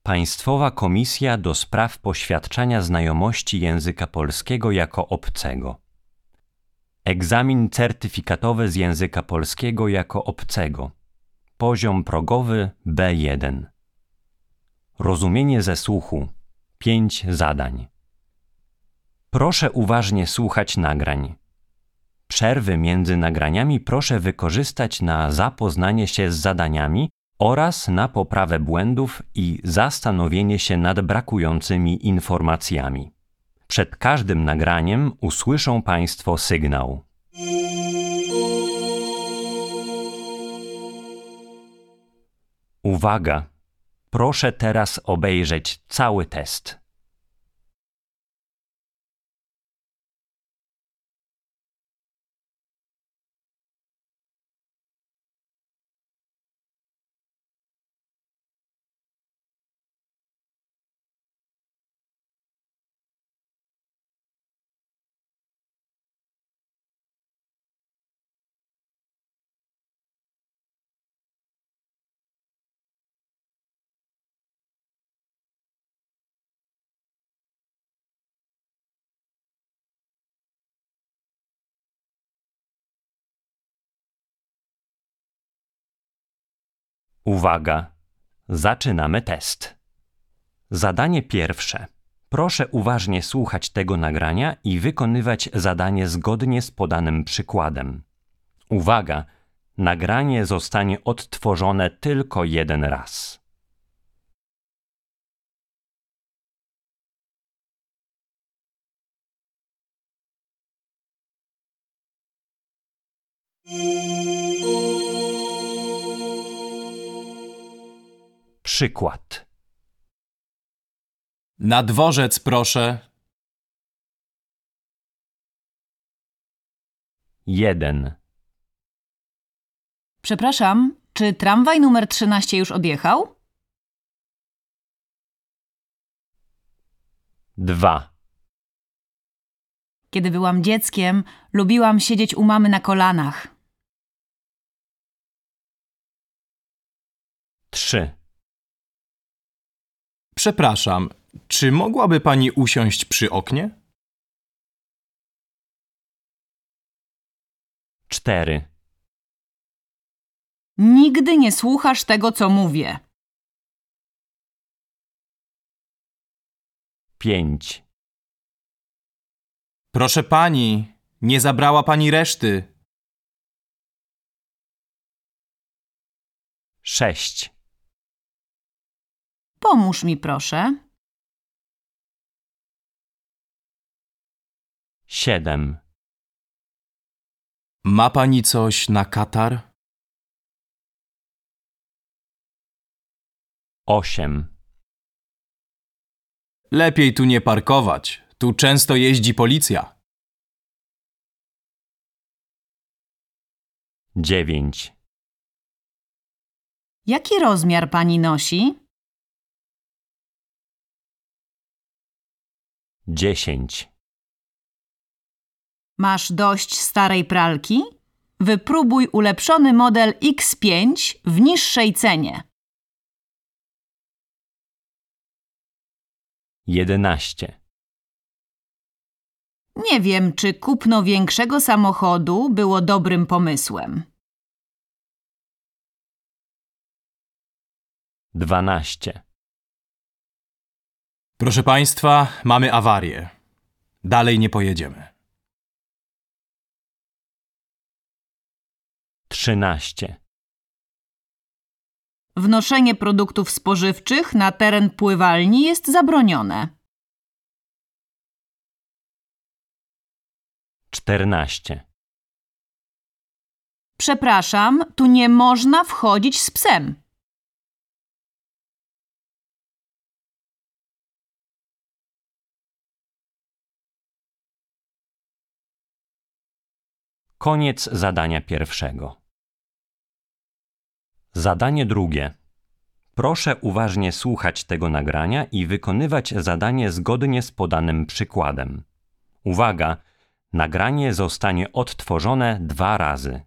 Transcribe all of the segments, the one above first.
Państwowa Komisja do spraw poświadczania znajomości języka polskiego jako obcego. Egzamin certyfikatowy z języka polskiego jako obcego. Poziom progowy B1. Rozumienie ze słuchu. 5 zadań. Proszę uważnie słuchać nagrań. Przerwy między nagraniami proszę wykorzystać na zapoznanie się z zadaniami oraz na poprawę błędów i zastanowienie się nad brakującymi informacjami. Przed każdym nagraniem usłyszą Państwo sygnał. Uwaga! Proszę teraz obejrzeć cały test. Uwaga! Zaczynamy test. Zadanie pierwsze. Proszę uważnie słuchać tego nagrania i wykonywać zadanie zgodnie z podanym przykładem. Uwaga! Nagranie zostanie odtworzone tylko jeden raz. Przykład. Na dworzec, proszę. 1. Przepraszam, czy tramwaj numer 13 już odjechał? 2. Kiedy byłam dzieckiem, lubiłam siedzieć u mamy na kolanach. 3. Przepraszam, czy mogłaby pani usiąść przy oknie? 4. Nigdy nie słuchasz tego, co mówię. 5. Proszę pani, nie zabrała pani reszty. 6. Pomóż mi, proszę. 7. Ma pani coś na katar? 8. Lepiej tu nie parkować. Tu często jeździ policja. 9. Jaki rozmiar pani nosi? 10. Masz dość starej pralki? Wypróbuj ulepszony model X5 w niższej cenie. 11. Nie wiem, czy kupno większego samochodu było dobrym pomysłem. 12. Proszę państwa, mamy awarię. Dalej nie pojedziemy. 13. Wnoszenie produktów spożywczych na teren pływalni jest zabronione. 14. Przepraszam, tu nie można wchodzić z psem. 15. Koniec zadania pierwszego. Zadanie drugie. Proszę uważnie słuchać tego nagrania i wykonywać zadanie zgodnie z podanym przykładem. Uwaga! Nagranie zostanie odtworzone 2 razy.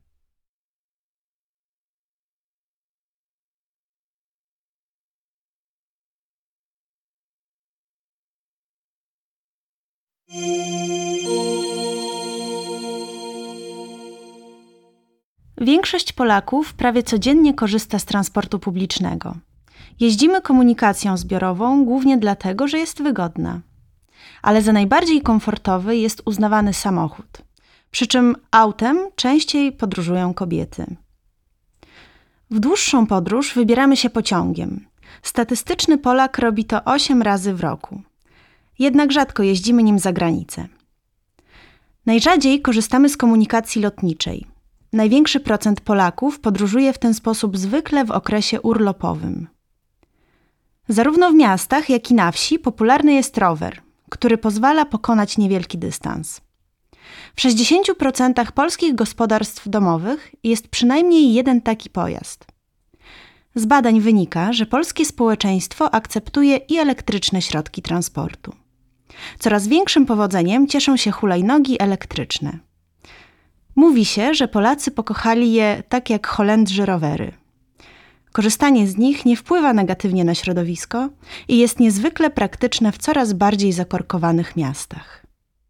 Większość Polaków prawie codziennie korzysta z transportu publicznego. Jeździmy komunikacją zbiorową głównie dlatego, że jest wygodna. Ale za najbardziej komfortowy jest uznawany samochód. Przy czym autem częściej podróżują kobiety. W dłuższą podróż wybieramy się pociągiem. Statystyczny Polak robi to 8 razy w roku. Jednak rzadko jeździmy nim za granicę. Najrzadziej korzystamy z komunikacji lotniczej. Największy procent Polaków podróżuje w ten sposób zwykle w okresie urlopowym. Zarówno w miastach, jak i na wsi popularny jest rower, który pozwala pokonać niewielki dystans. W 60% polskich gospodarstw domowych jest przynajmniej jeden taki pojazd. Z badań wynika, że polskie społeczeństwo akceptuje i elektryczne środki transportu. Coraz większym powodzeniem cieszą się hulajnogi elektryczne. Mówi się, że Polacy pokochali je tak jak Holendrzy rowery. Korzystanie z nich nie wpływa negatywnie na środowisko i jest niezwykle praktyczne w coraz bardziej zakorkowanych miastach.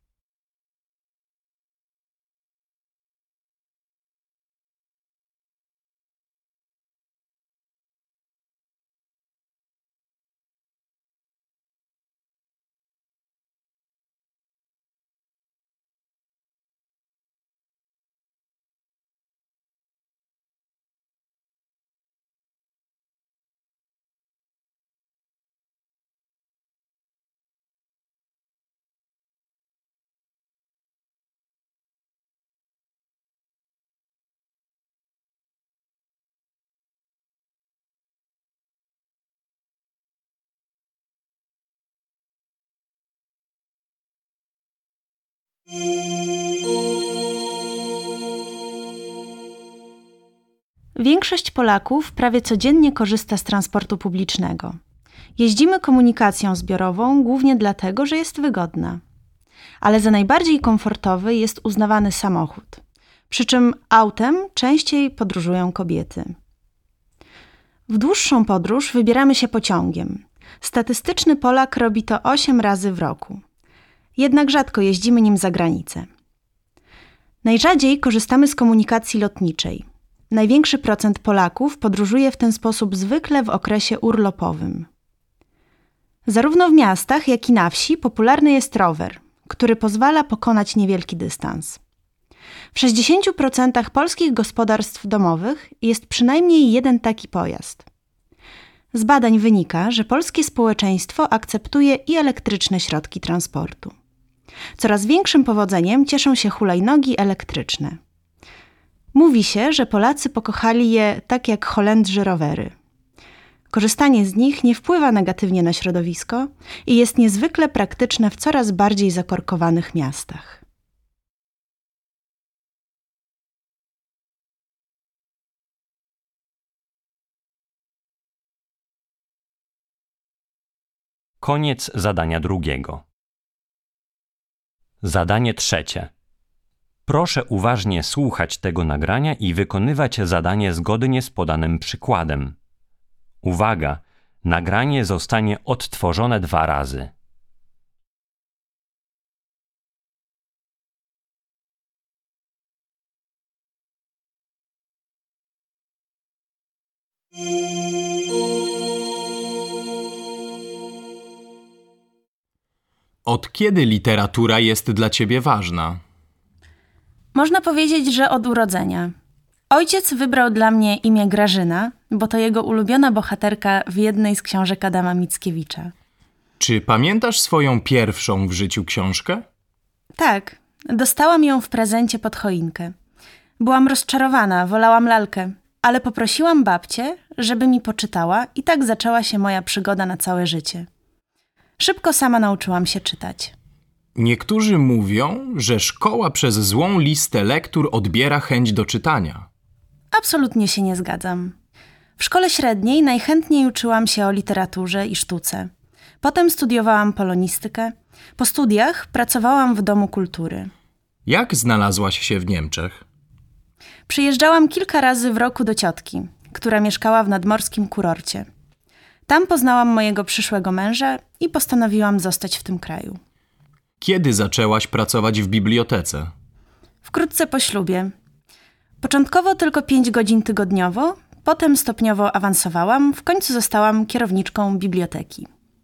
Większość Polaków prawie codziennie korzysta z transportu publicznego. Jeździmy komunikacją zbiorową głównie dlatego, że jest wygodna. Ale za najbardziej komfortowy jest uznawany samochód. Przy czym autem częściej podróżują kobiety. W dłuższą podróż wybieramy się pociągiem. Statystyczny Polak robi to 8 razy w roku. Jednak rzadko jeździmy nim za granicę. Najrzadziej korzystamy z komunikacji lotniczej. Największy procent Polaków podróżuje w ten sposób zwykle w okresie urlopowym. Zarówno w miastach, jak i na wsi popularny jest rower, który pozwala pokonać niewielki dystans. W 60% polskich gospodarstw domowych jest przynajmniej jeden taki pojazd. Z badań wynika, że polskie społeczeństwo akceptuje i elektryczne środki transportu. Coraz większym powodzeniem cieszą się hulajnogi elektryczne. Mówi się, że Polacy pokochali je tak jak Holendrzy rowery. Korzystanie z nich nie wpływa negatywnie na środowisko i jest niezwykle praktyczne w coraz bardziej zakorkowanych miastach. Koniec zadania drugiego. Zadanie trzecie. Proszę uważnie słuchać tego nagrania i wykonywać zadanie zgodnie z podanym przykładem. Uwaga! Nagranie zostanie odtworzone 2 razy. Od kiedy literatura jest dla ciebie ważna? Można powiedzieć, że od urodzenia. Ojciec wybrał dla mnie imię Grażyna, bo to jego ulubiona bohaterka w jednej z książek Adama Mickiewicza. Czy pamiętasz swoją pierwszą w życiu książkę? Tak, dostałam ją w prezencie pod choinkę. Byłam rozczarowana, wolałam lalkę, ale poprosiłam babcię, żeby mi poczytała i tak zaczęła się moja przygoda na całe życie. Szybko sama nauczyłam się czytać. Niektórzy mówią, że szkoła przez złą listę lektur odbiera chęć do czytania. Absolutnie się nie zgadzam. W szkole średniej najchętniej uczyłam się o literaturze i sztuce. Potem studiowałam polonistykę. Po studiach pracowałam w Domu Kultury. Jak znalazłaś się w Niemczech? Przyjeżdżałam kilka razy w roku do ciotki, która mieszkała w nadmorskim kurorcie. Tam poznałam mojego przyszłego męża i postanowiłam zostać w tym kraju. Kiedy zaczęłaś pracować w bibliotece? Wkrótce po ślubie. Początkowo tylko 5 godzin tygodniowo, potem stopniowo awansowałam, w końcu zostałam kierowniczką biblioteki.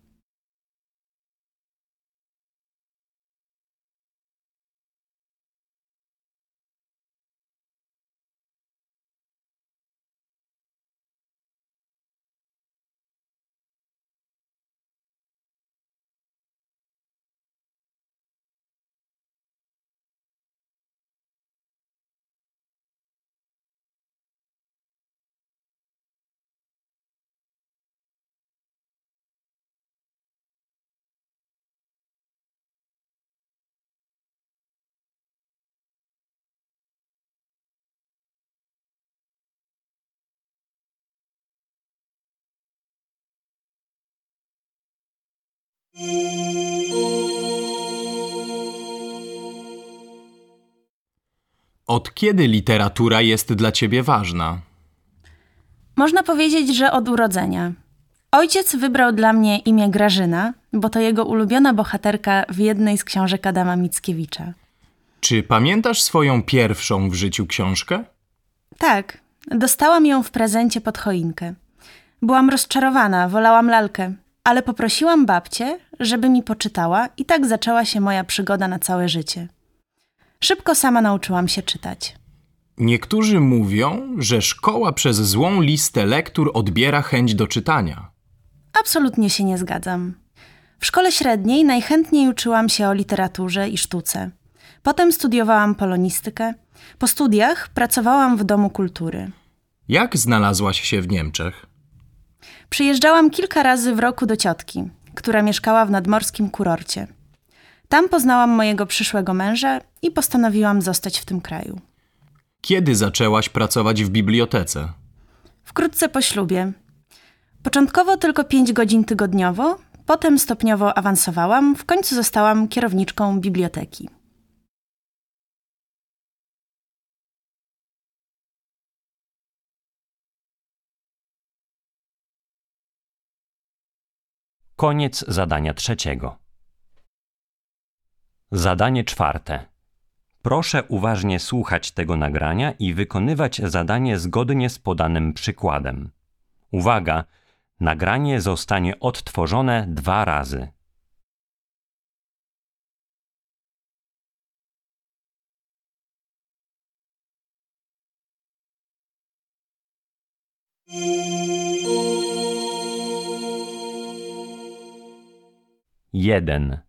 Od kiedy literatura jest dla ciebie ważna? Można powiedzieć, że od urodzenia. Ojciec wybrał dla mnie imię Grażyna, bo to jego ulubiona bohaterka w jednej z książek Adama Mickiewicza. Czy pamiętasz swoją pierwszą w życiu książkę? Tak, dostałam ją w prezencie pod choinkę. Byłam rozczarowana, wolałam lalkę, ale poprosiłam babcię, żeby mi poczytała i tak zaczęła się moja przygoda na całe życie. Szybko sama nauczyłam się czytać. Niektórzy mówią, że szkoła przez złą listę lektur odbiera chęć do czytania. Absolutnie się nie zgadzam. W szkole średniej najchętniej uczyłam się o literaturze i sztuce. Potem studiowałam polonistykę. Po studiach pracowałam w Domu Kultury. Jak znalazłaś się w Niemczech? Przyjeżdżałam kilka razy w roku do ciotki, która mieszkała w nadmorskim kurorcie. Tam poznałam mojego przyszłego męża i postanowiłam zostać w tym kraju. Kiedy zaczęłaś pracować w bibliotece? Wkrótce po ślubie. Początkowo tylko 5 godzin tygodniowo, potem stopniowo awansowałam, w końcu zostałam kierowniczką biblioteki. Koniec zadania trzeciego. Zadanie czwarte. Proszę uważnie słuchać tego nagrania i wykonywać zadanie zgodnie z podanym przykładem. Uwaga! Nagranie zostanie odtworzone 2 razy. Jeden.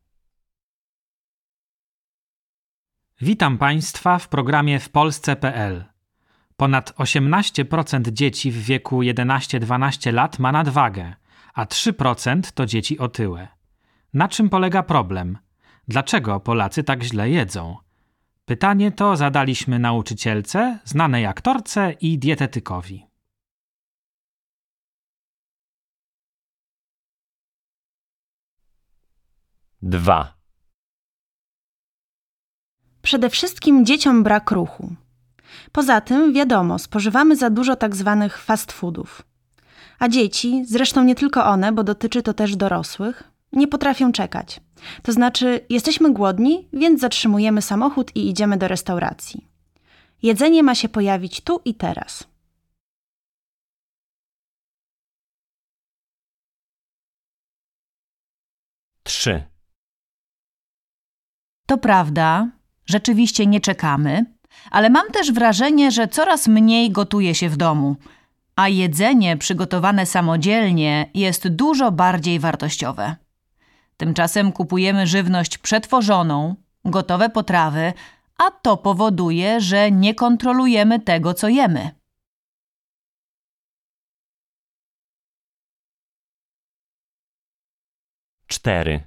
Witam Państwa w programie wpolsce.pl. Ponad 18% dzieci w wieku 11-12 lat ma nadwagę, a 3% to dzieci otyłe. Na czym polega problem? Dlaczego Polacy tak źle jedzą? Pytanie to zadaliśmy nauczycielce, znanej aktorce i dietetykowi. Dwa. Przede wszystkim dzieciom brak ruchu. Poza tym, wiadomo, spożywamy za dużo tak zwanych fast foodów. A dzieci, zresztą nie tylko one, bo dotyczy to też dorosłych, nie potrafią czekać. To znaczy, jesteśmy głodni, więc zatrzymujemy samochód i idziemy do restauracji. Jedzenie ma się pojawić tu i teraz. Trzy. To prawda, rzeczywiście nie czekamy, ale mam też wrażenie, że coraz mniej gotuje się w domu, a jedzenie przygotowane samodzielnie jest dużo bardziej wartościowe. Tymczasem kupujemy żywność przetworzoną, gotowe potrawy, a to powoduje, że nie kontrolujemy tego, co jemy. Cztery.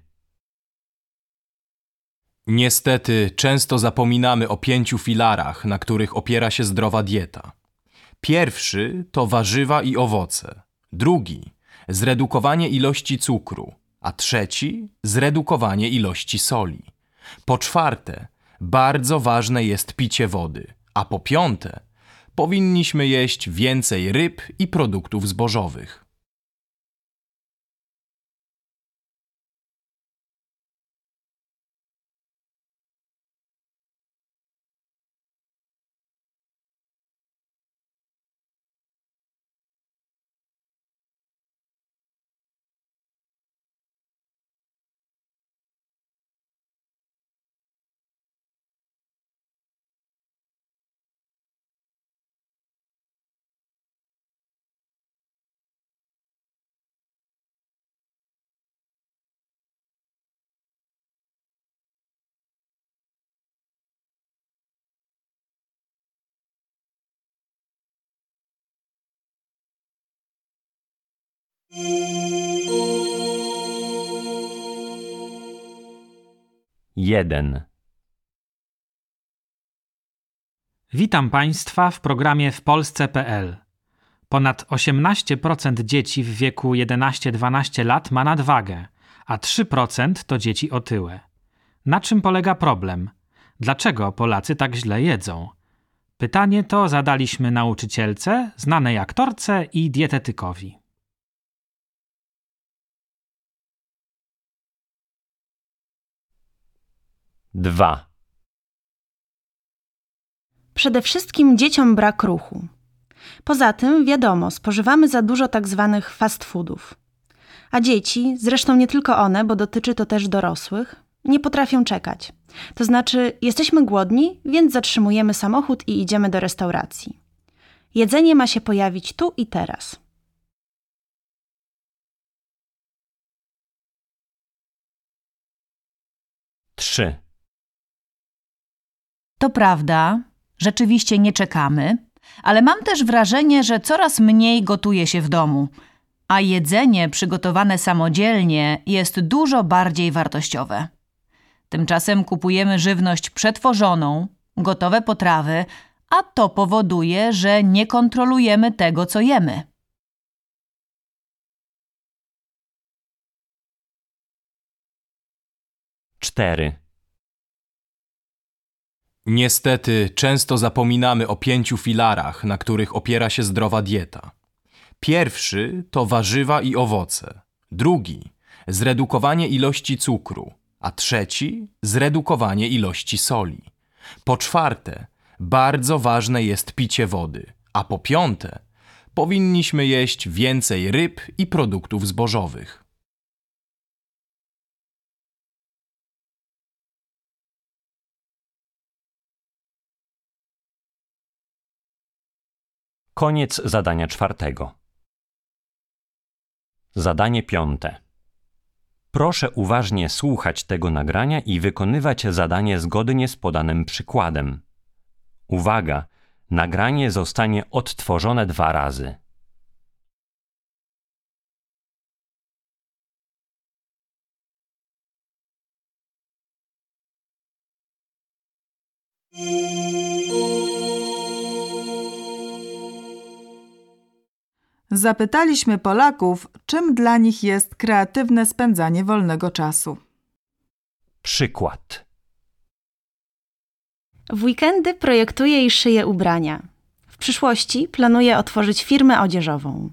Niestety, często zapominamy o 5 filarach, na których opiera się zdrowa dieta. Pierwszy to warzywa i owoce. Drugi – zredukowanie ilości cukru. A trzeci – zredukowanie ilości soli. Po czwarte, bardzo ważne jest picie wody. A po piąte, powinniśmy jeść więcej ryb i produktów zbożowych. 1. Witam Państwa w programie w Polsce.pl. Ponad 18% dzieci w wieku 11-12 lat ma nadwagę, a 3% to dzieci otyłe. Na czym polega problem? Dlaczego Polacy tak źle jedzą? Pytanie to zadaliśmy nauczycielce, znanej aktorce i dietetykowi. Dwa. Przede wszystkim dzieciom brak ruchu. Poza tym, wiadomo, spożywamy za dużo tak zwanych fast foodów. A dzieci, zresztą nie tylko one, bo dotyczy to też dorosłych, nie potrafią czekać. To znaczy, jesteśmy głodni, więc zatrzymujemy samochód i idziemy do restauracji. Jedzenie ma się pojawić tu i teraz. 3. To prawda, rzeczywiście nie czekamy, ale mam też wrażenie, że coraz mniej gotuje się w domu, a jedzenie przygotowane samodzielnie jest dużo bardziej wartościowe. Tymczasem kupujemy żywność przetworzoną, gotowe potrawy, a to powoduje, że nie kontrolujemy tego, co jemy. 4. Niestety, często zapominamy o 5 filarach, na których opiera się zdrowa dieta. Pierwszy to warzywa i owoce. Drugi – zredukowanie ilości cukru. A trzeci – zredukowanie ilości soli. Po czwarte, bardzo ważne jest picie wody. A po piąte, powinniśmy jeść więcej ryb i produktów zbożowych. 'Koniec zadania 4. Zadanie 5. Proszę uważnie słuchać tego nagrania i wykonywać zadanie zgodnie z podanym przykładem. Uwaga! Nagranie zostanie odtworzone 2 razy. Zapytaliśmy Polaków, czym dla nich jest kreatywne spędzanie wolnego czasu. Przykład. W weekendy projektuję i szyję ubrania. W przyszłości planuję otworzyć firmę odzieżową.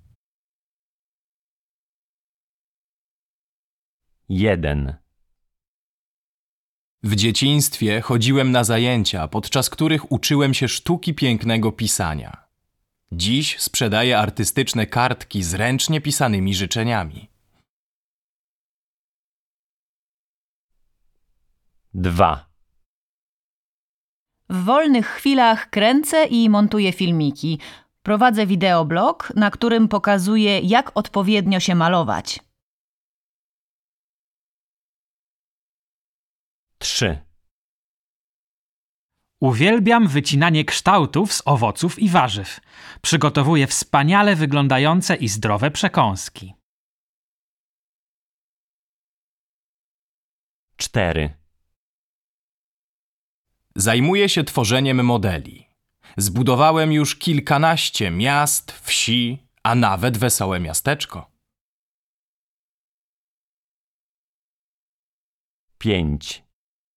1. W dzieciństwie chodziłem na zajęcia, podczas których uczyłem się sztuki pięknego pisania. Dziś sprzedaję artystyczne kartki z ręcznie pisanymi życzeniami. 2. W wolnych chwilach kręcę i montuję filmiki. Prowadzę wideoblog, na którym pokazuję, jak odpowiednio się malować. 3. Uwielbiam wycinanie kształtów z owoców i warzyw. Przygotowuję wspaniale wyglądające i zdrowe przekąski. 4. Zajmuję się tworzeniem modeli. Zbudowałem już kilkanaście miast, wsi, a nawet wesołe miasteczko. 5.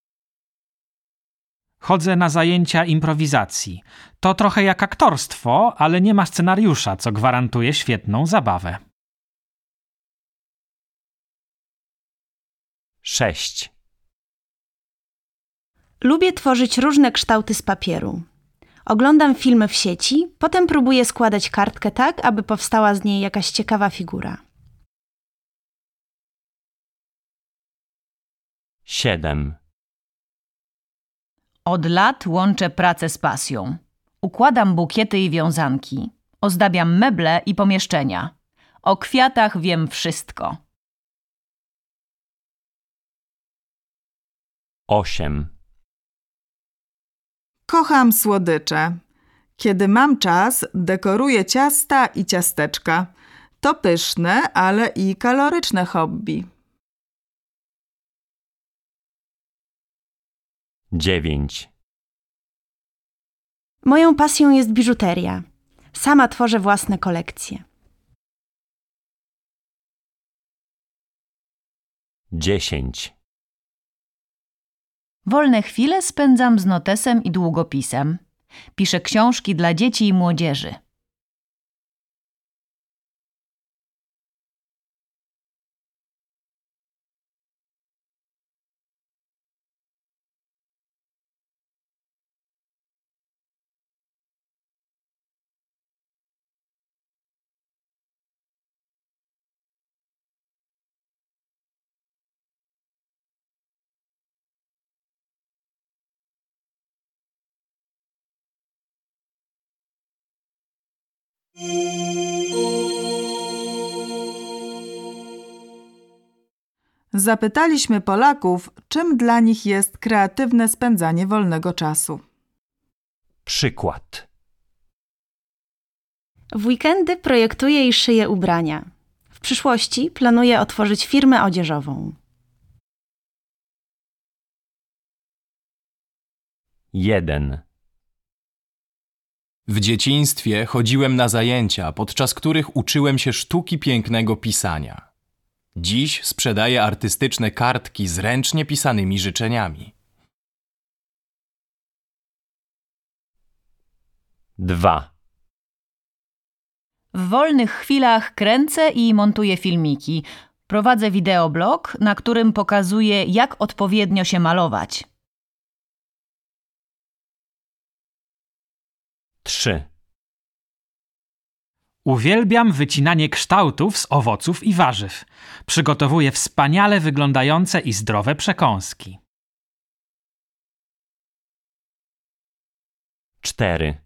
Chodzę na zajęcia improwizacji. To trochę jak aktorstwo, ale nie ma scenariusza, co gwarantuje świetną zabawę. 6. Lubię tworzyć różne kształty z papieru. Oglądam filmy w sieci, potem próbuję składać kartkę tak, aby powstała z niej jakaś ciekawa figura. 7. Od lat łączę pracę z pasją. Układam bukiety i wiązanki. Ozdabiam meble i pomieszczenia. O kwiatach wiem wszystko. 8. Kocham słodycze. Kiedy mam czas, dekoruję ciasta i ciasteczka. To pyszne, ale i kaloryczne hobby. 9, Moją pasją jest biżuteria. Sama tworzę własne kolekcje. 10, Wolne chwile spędzam z notesem i długopisem. Piszę książki dla dzieci i młodzieży. 'Zapytaliśmy Polaków, czym dla nich jest kreatywne spędzanie wolnego czasu. przykład. W weekendy projektuję i szyję ubrania. W przyszłości planuję otworzyć firmę odzieżową. 1, W dzieciństwie chodziłem na zajęcia, podczas których uczyłem się sztuki pięknego pisania. Dziś sprzedaję artystyczne kartki z ręcznie pisanymi życzeniami. 2, W wolnych chwilach kręcę i montuję filmiki. Prowadzę wideoblog, na którym pokazuję, jak odpowiednio się malować. 3, Uwielbiam wycinanie kształtów z owoców i warzyw. Przygotowuję wspaniale wyglądające i zdrowe przekąski. 4,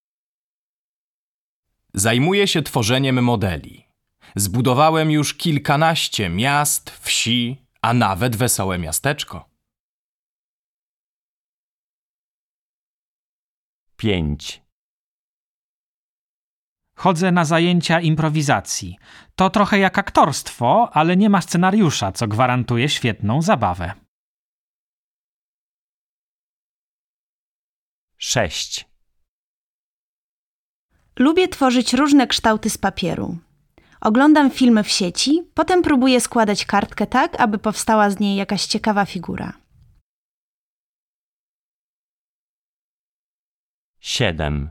Zajmuję się tworzeniem modeli. Zbudowałem już kilkanaście miast, wsi, a nawet wesołe miasteczko. 5, Chodzę na zajęcia improwizacji. To trochę jak aktorstwo, ale nie ma scenariusza, co gwarantuje świetną zabawę. 6, Lubię tworzyć różne kształty z papieru. Oglądam filmy w sieci, potem próbuję składać kartkę tak, aby powstała z niej jakaś ciekawa figura. 7,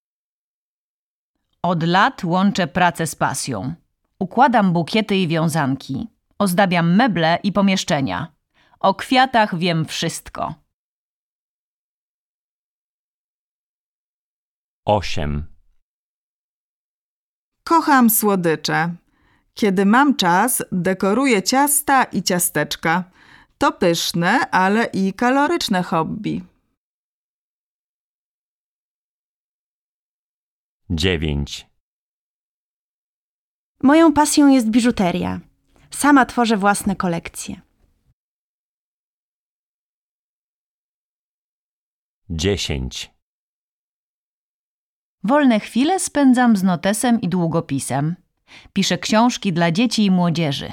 Od lat łączę pracę z pasją. Układam bukiety i wiązanki. Ozdabiam meble i pomieszczenia. O kwiatach wiem wszystko. 8, Kocham słodycze. Kiedy mam czas, dekoruję ciasta i ciasteczka. To pyszne, ale i kaloryczne hobby. 9, Moją pasją jest biżuteria. Sama tworzę własne kolekcje. 10, Wolne chwile spędzam z notesem i długopisem. Piszę książki dla dzieci i młodzieży.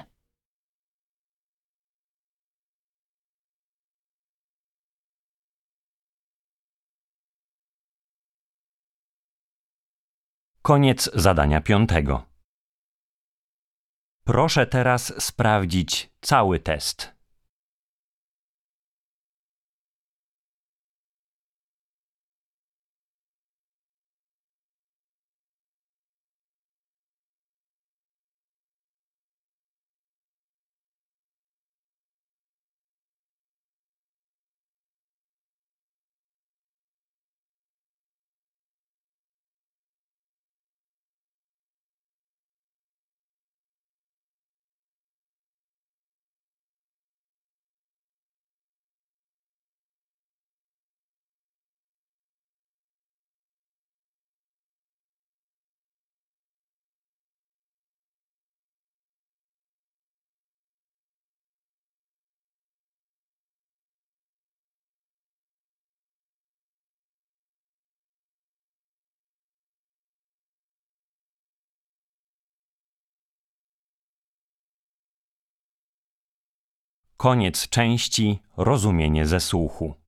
'Koniec zadania 5. Proszę teraz sprawdzić cały test. Koniec części Rozumienie ze słuchu.